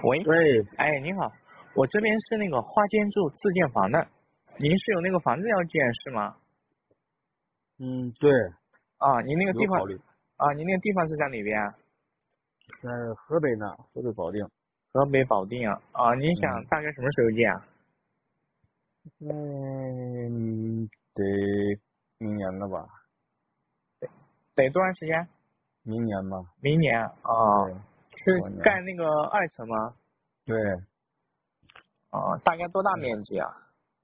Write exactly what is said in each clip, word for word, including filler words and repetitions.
喂， 喂， 哎，您好，我这边是那个花间住自建房的，您是有那个房子要建是吗？ 嗯，对， 啊，您那个地方有考虑， 啊，您那个地方是在哪边啊？ 在河北呢，河北保定。 河北保定啊，啊，您想嗯， 大概什么时候建啊？ 嗯，得明年了吧？ 得多长时间？ 明年吧。 明年啊， 对， 是过年。 盖那个二层吗？ 对， 啊，大概多大嗯面积啊？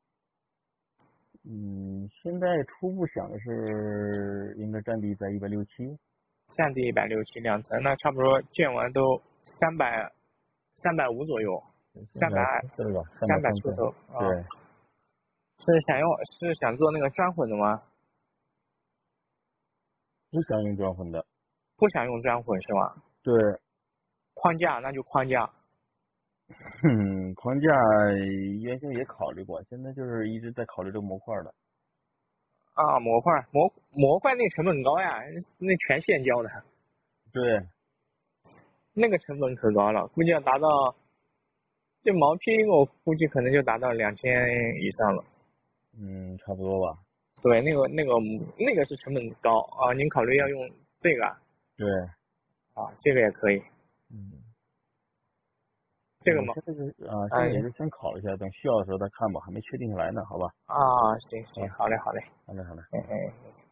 嗯，现在初步想的是应该占地在一百六七。 占地一百六七两层，那差不多建完都三百三百五左右，三百三百出头吧，三百出头。 三百出头啊。 对， 是想用是想做那个砖混的吗？ 不想用砖混的。 不想用砖混是吧？ 对， 框架那就框架。 嗯，框架原先也考虑过，现在就是一直在考虑这个模块的。 啊，模块模模块那成本高呀，那全现交的， 对， 那个成本可高了，估计要达到，这毛坯我估计可能就达到两千以上了。 嗯，差不多吧。 对，那个那个那个是成本高啊，您考虑要用这个啊， 对， 啊这个也可以， 嗯。 这个嘛， 我现在是啊，现在也嗯是先考虑一下，等需要的时候再看吧，还没确定下来呢，好吧？ 啊，行行， 啊， 好嘞好嘞， 好嘞，好嘞。 嗯嗯。